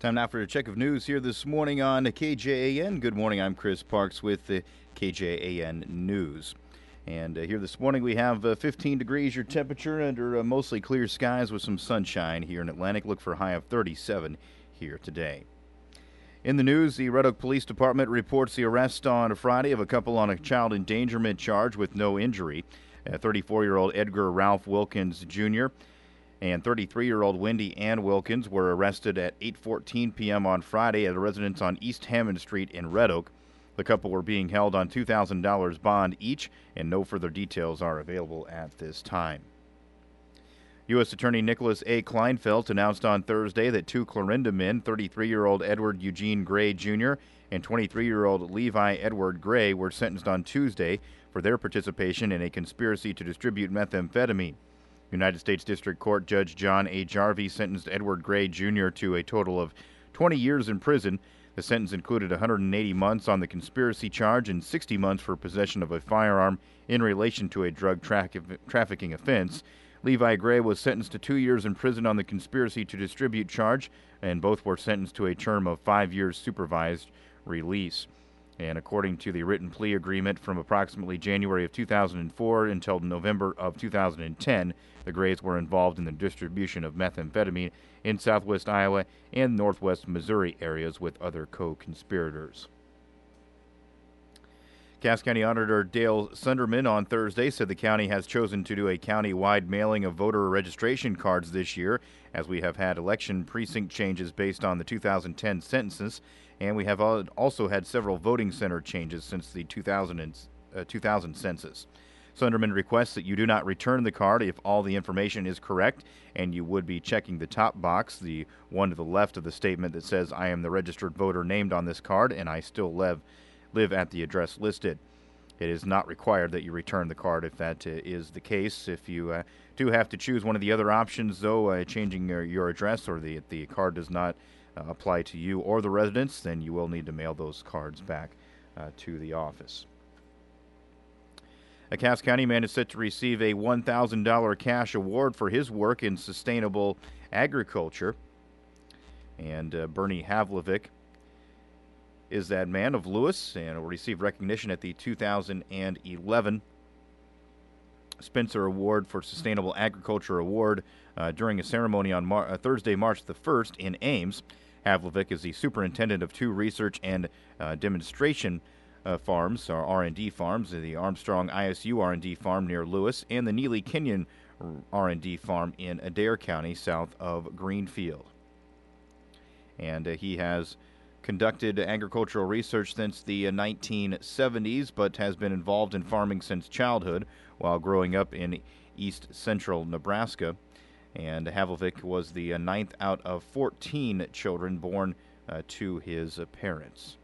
Time now for a check of news here this morning on KJAN. Good morning, I'm Chris Parks with the KJAN News. And here this morning we have 15 degrees your temperature under mostly clear skies with some sunshine here in Atlantic. Look for a high of 37 here today. In the news, the Red Oak Police Department reports the arrest on Friday of a couple on a child endangerment charge with no injury. 34-year-old Edgar Ralph Wilkins Jr. and 33-year-old Wendy Ann Wilkins were arrested at 8:14 p.m. on Friday at a residence on East Hammond Street in Red Oak. The couple were being held on $2,000 bond each, and no further details are available at this time. U.S. Attorney Nicholas A. Kleinfeld announced on Thursday that two Clarinda men, 33-year-old Edward Eugene Gray Jr. and 23-year-old Levi Edward Gray, were sentenced on Tuesday for their participation in a conspiracy to distribute methamphetamine. United States District Court Judge John A. Jarvie sentenced Edward Gray Jr. to a total of 20 years in prison. The sentence included 180 months on the conspiracy charge and 60 months for possession of a firearm in relation to a drug trafficking offense. Levi Gray was sentenced to 2 years in prison on the conspiracy to distribute charge, and both were sentenced to a term of 5 years supervised release. And according to the written plea agreement from approximately January of 2004 until November of 2010, the Grays were involved in the distribution of methamphetamine in southwest Iowa and northwest Missouri areas with other co-conspirators. Cass County Auditor Dale Sunderman on Thursday said the county has chosen to do a county-wide mailing of voter registration cards this year, as we have had election precinct changes based on the 2010 census, and we have also had several voting center changes since the 2000 census. Sunderman requests that you do not return the card if all the information is correct, and you would be checking the top box, the one to the left of the statement that says, "I am the registered voter named on this card, and I still live at the address listed." It is not required that you return the card if that is the case. If you do have to choose one of the other options, though, changing your address, or the card does not apply to you or the residents, then you will need to mail those cards back to the office. A Cass County man is set to receive a $1,000 cash award for his work in sustainable agriculture. And Bernie Havlovic is that man of Lewis and will receive recognition at the 2011 Spencer Award for Sustainable Agriculture Award during a ceremony on Thursday, March the 1st in Ames. Havlovic is the superintendent of two research and demonstration farms, or R&D farms, the Armstrong ISU R&D farm near Lewis and the Neely Kenyon R&D farm in Adair County, south of Greenfield. And he has conducted agricultural research since the 1970s, but has been involved in farming since childhood while growing up in east central Nebraska. And Havlovic was the ninth out of 14 children born to his parents.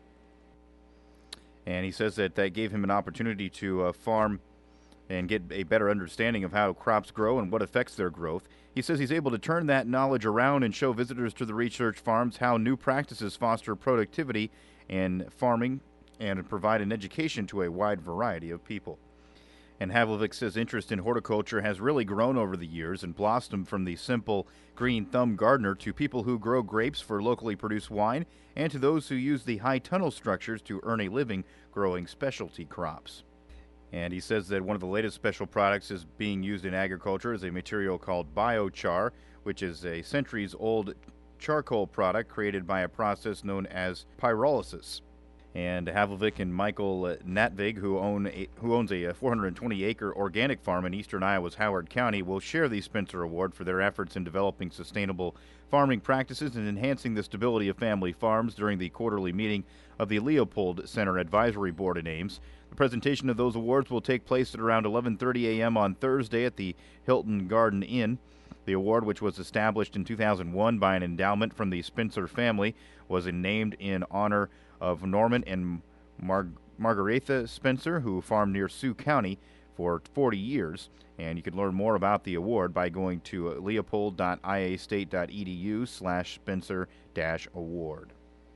And he says that gave him an opportunity to farm and get a better understanding of how crops grow and what affects their growth. He says he's able to turn that knowledge around and show visitors to the research farms how new practices foster productivity in farming and provide an education to a wide variety of people. And Havlovic says interest in horticulture has really grown over the years and blossomed from the simple green thumb gardener to people who grow grapes for locally produced wine and to those who use the high tunnel structures to earn a living growing specialty crops. And he says that one of the latest special products is being used in agriculture is a material called biochar, which is a centuries-old charcoal product created by a process known as pyrolysis. And Havlovic and Michael Natvig, who owns a 420-acre organic farm in eastern Iowa's Howard County, will share the Spencer Award for their efforts in developing sustainable farming practices and enhancing the stability of family farms during the quarterly meeting of the Leopold Center Advisory Board in Ames. The presentation of those awards will take place at around 11:30 a.m. on Thursday at the Hilton Garden Inn. The award, which was established in 2001 by an endowment from the Spencer family, was named in honor of Norman and Margaretha Spencer, who farmed near Sioux County for 40 years. And you can learn more about the award by going to leopold.iastate.edu/Spencer-award.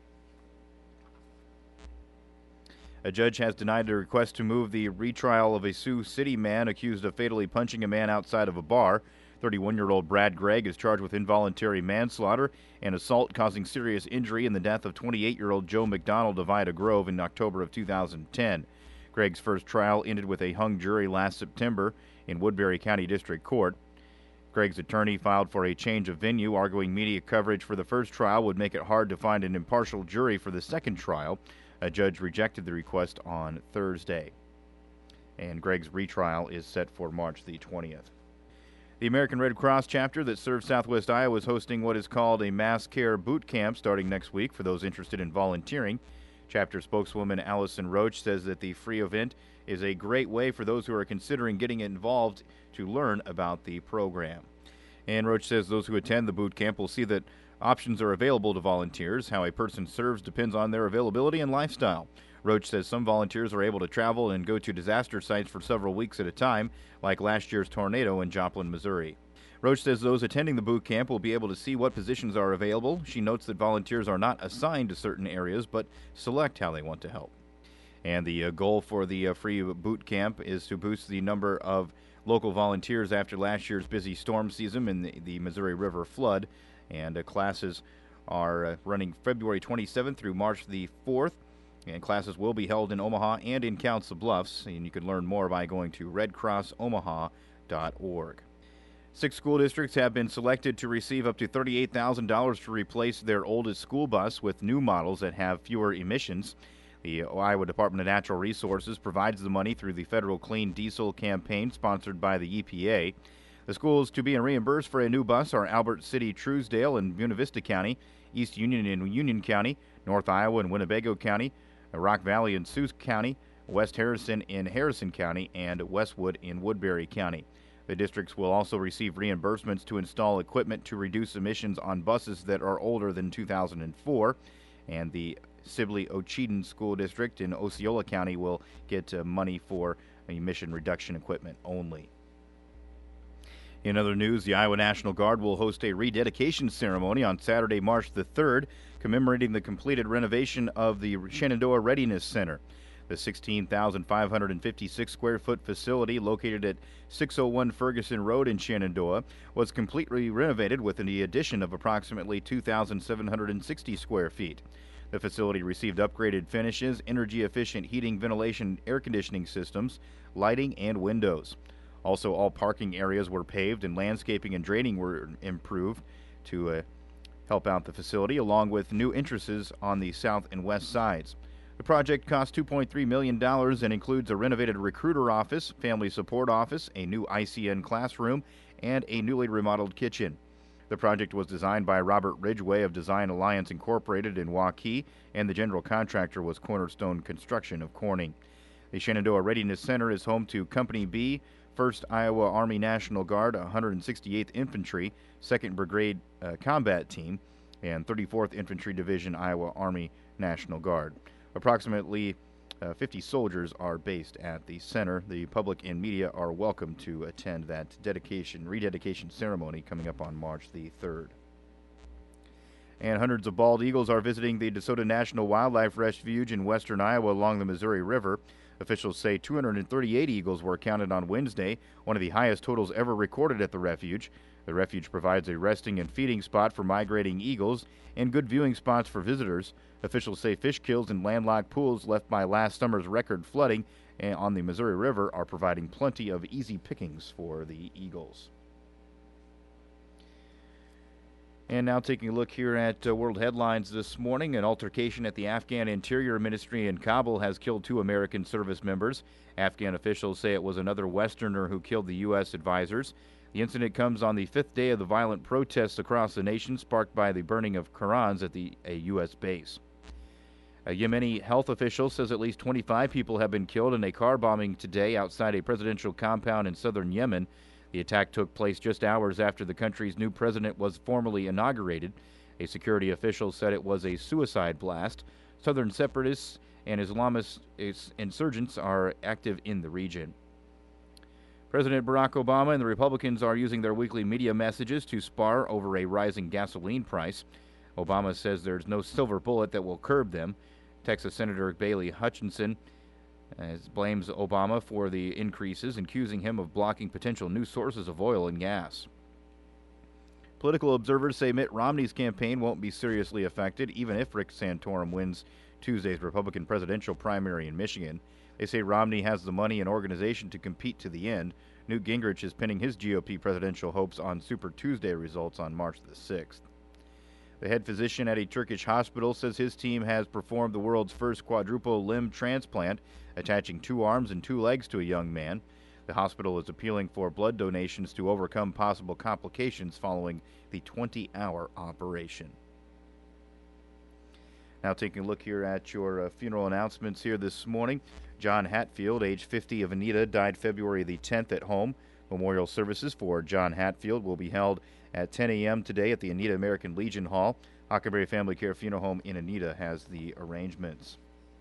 A judge has denied a request to move the retrial of a Sioux City man accused of fatally punching a man outside of a bar. 31-year-old Brad Gregg is charged with involuntary manslaughter and assault causing serious injury in the death of 28-year-old Joe McDonald of Ida Grove in October of 2010. Gregg's first trial ended with a hung jury last September in Woodbury County District Court. Gregg's attorney filed for a change of venue, arguing media coverage for the first trial would make it hard to find an impartial jury for the second trial. A judge rejected the request on Thursday. And Gregg's retrial is set for March the 20th. The American Red Cross chapter that serves Southwest Iowa is hosting what is called a mass care boot camp starting next week for those interested in volunteering. Chapter spokeswoman Allison Roach says that the free event is a great way for those who are considering getting involved to learn about the program. And Roach says those who attend the boot camp will see that options are available to volunteers. How a person serves depends on their availability and lifestyle. Roach says some volunteers are able to travel and go to disaster sites for several weeks at a time, like last year's tornado in Joplin, Missouri. Roach says those attending the boot camp will be able to see what positions are available. She notes that volunteers are not assigned to certain areas, but select how they want to help. And the goal for the free boot camp is to boost the number of local volunteers after last year's busy storm season and the Missouri River flood. And classes are running February 27th through March the 4th. And classes will be held in Omaha and in Council Bluffs. And you can learn more by going to redcrossomaha.org. 6 school districts have been selected to receive up to $38,000 to replace their oldest school bus with new models that have fewer emissions. The Iowa Department of Natural Resources provides the money through the federal Clean Diesel campaign sponsored by the EPA. The schools to be reimbursed for a new bus are Albert City, Truesdale, and Buena Vista County, East Union in Union County, North Iowa and Winnebago County, Rock Valley in Sioux County, West Harrison in Harrison County, and Westwood in Woodbury County. The districts will also receive reimbursements to install equipment to reduce emissions on buses that are older than 2004, and the Sibley-Ocheyedan School District in Osceola County will get money for emission reduction equipment only. In other news, the Iowa National Guard will host a rededication ceremony on Saturday, March the 3rd, commemorating the completed renovation of the Shenandoah Readiness Center. The 16,556-square-foot facility located at 601 Ferguson Road in Shenandoah was completely renovated with the addition of approximately 2,760 square feet. The facility received upgraded finishes, energy-efficient heating, ventilation, air conditioning systems, lighting, and windows. Also, all parking areas were paved and landscaping and draining were improved to help out the facility, along with new entrances on the south and west sides. The project cost $2.3 million and includes a renovated recruiter office, family support office, a new ICN classroom, and a newly remodeled kitchen. The project was designed by Robert Ridgway of Design Alliance Incorporated in Waukee, and the general contractor was Cornerstone Construction of Corning. The Shenandoah Readiness Center is home to Company B, 1st Iowa Army National Guard, 168th Infantry, 2nd Brigade Combat Team, and 34th Infantry Division, Iowa Army National Guard. Approximately 50 soldiers are based at the center. The public and media are welcome to attend that rededication ceremony coming up on March the 3rd. And hundreds of bald eagles are visiting the DeSoto National Wildlife Refuge in western Iowa along the Missouri River. Officials say 238 eagles were counted on Wednesday, one of the highest totals ever recorded at the refuge. The refuge provides a resting and feeding spot for migrating eagles and good viewing spots for visitors. Officials say fish kills in landlocked pools left by last summer's record flooding on the Missouri River are providing plenty of easy pickings for the eagles. And now taking a look here at world headlines this morning. An altercation at the Afghan Interior Ministry in Kabul has killed 2 American service members. Afghan officials say it was another Westerner who killed the U.S. advisors. The incident comes on the 5th day of the violent protests across the nation sparked by the burning of Qurans at a U.S. base. A Yemeni health official says at least 25 people have been killed in a car bombing today outside a presidential compound in southern Yemen. The attack took place just hours after the country's new president was formally inaugurated. A security official said it was a suicide blast. Southern separatists and Islamist insurgents are active in the region. President Barack Obama and the Republicans are using their weekly media messages to spar over a rising gasoline price. Obama says there's no silver bullet that will curb them. Texas Senator Bailey Hutchinson blames Obama for the increases, accusing him of blocking potential new sources of oil and gas. Political observers say Mitt Romney's campaign won't be seriously affected, even if Rick Santorum wins Tuesday's Republican presidential primary in Michigan. They say Romney has the money and organization to compete to the end. Newt Gingrich is pinning his GOP presidential hopes on Super Tuesday results on March the 6th. The head physician at a Turkish hospital says his team has performed the world's first quadruple limb transplant, attaching 2 arms and 2 legs to a young man. The hospital is appealing for blood donations to overcome possible complications following the 20-hour operation. Now taking a look here at your funeral announcements here this morning. John Hatfield, age 50, of Anita, died February the 10th at home. Memorial services for John Hatfield will be held at 10 a.m. today at the Anita American Legion Hall. Hockenberry Family Care Funeral Home in Anita has the arrangements.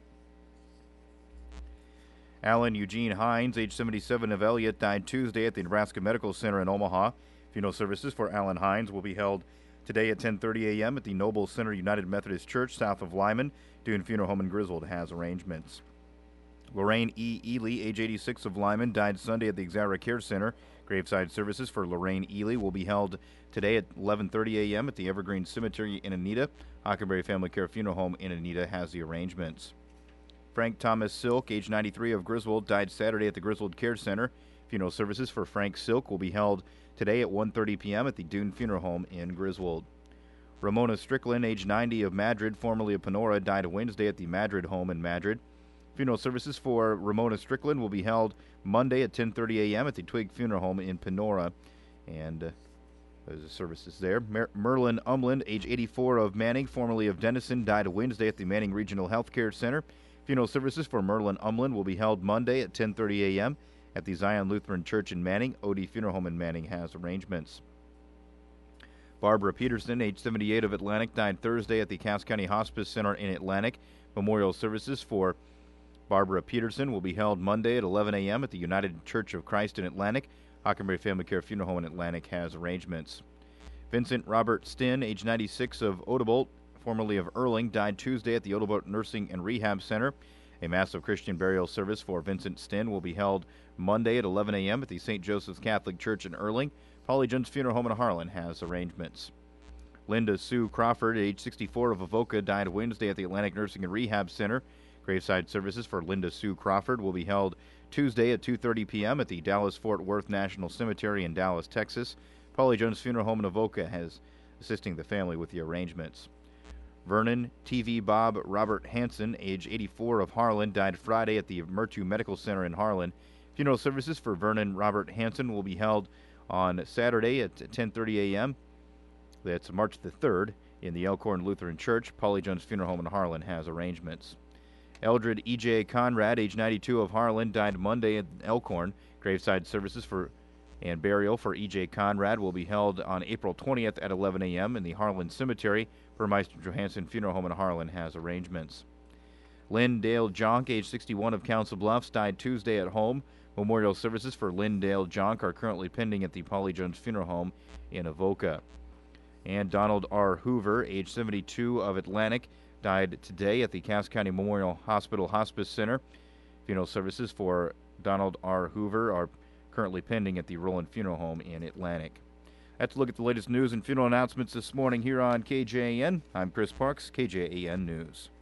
Alan Eugene Hines, age 77, of Elliott, died Tuesday at the Nebraska Medical Center in Omaha. Funeral services for Alan Hines will be held today at 10:30 a.m. at the Noble Center United Methodist Church south of Lyman. Dune Funeral Home in Griswold has arrangements. Lorraine E. Ely, age 86, of Lyman, died Sunday at the Exara Care Center. Graveside services for Lorraine Ely will be held today at 11:30 a.m. at the Evergreen Cemetery in Anita. Hockenberry Family Care Funeral Home in Anita has the arrangements. Frank Thomas Silk, age 93, of Griswold, died Saturday at the Griswold Care Center. Funeral services for Frank Silk will be held today at 1:30 p.m. at the Dune Funeral Home in Griswold. Ramona Strickland, age 90, of Madrid, formerly of Panora, died Wednesday at the Madrid home in Madrid. Funeral services for Ramona Strickland will be held Monday at 10:30 a.m. at the Twig Funeral Home in Panora. And there's the services there. Merlin Umland, age 84, of Manning, formerly of Denison, died Wednesday at the Manning Regional Healthcare Center. Funeral services for Merlin Umland will be held Monday at 10:30 a.m. at the Zion Lutheran Church in Manning. OD Funeral Home in Manning has arrangements. Barbara Peterson, age 78, of Atlantic, died Thursday at the Cass County Hospice Center in Atlantic. Memorial services for Barbara Peterson will be held Monday at 11 a.m. at the United Church of Christ in Atlantic. Hockenberry Family Care Funeral Home in Atlantic has arrangements. Vincent Robert Stinn, age 96, of Odebolt, formerly of Erling, died Tuesday at the Odebolt Nursing and Rehab Center. A massive Christian burial service for Vincent Stinn will be held Monday at 11 a.m. at the St. Joseph's Catholic Church in Erling. Polly Jones Funeral Home in Harlan has arrangements. Linda Sue Crawford, age 64, of Avoca, died Wednesday at the Atlantic Nursing and Rehab Center. Graveside services for Linda Sue Crawford will be held Tuesday at 2:30 p.m. at the Dallas-Fort Worth National Cemetery in Dallas, Texas. Polly Jones Funeral Home in Avoca has assisting the family with the arrangements. Vernon TV Bob Robert Hansen, age 84, of Harlan, died Friday at the Mertu Medical Center in Harlan. Funeral services for Vernon Robert Hansen will be held on Saturday at 10:30 a.m. That's March the 3rd in the Elkhorn Lutheran Church. Polly Jones Funeral Home in Harlan has arrangements. Eldred E.J. Conrad, age 92, of Harlan, died Monday at Elkhorn. Graveside services and burial for E.J. Conrad will be held on April 20th at 11 a.m. in the Harlan Cemetery. Burmeister Johansson Funeral Home in Harlan has arrangements. Lynn Dale Jonk, age 61, of Council Bluffs, died Tuesday at home. Memorial services for Lynn Dale Jonk are currently pending at the Polly Jones Funeral Home in Avoca. And Donald R. Hoover, age 72, of Atlantic, died today at the Cass County Memorial Hospital Hospice Center. Funeral services for Donald R. Hoover are currently pending at the Roland Funeral Home in Atlantic. That's a look at the latest news and funeral announcements this morning here on KJAN. I'm Chris Parks, KJAN News.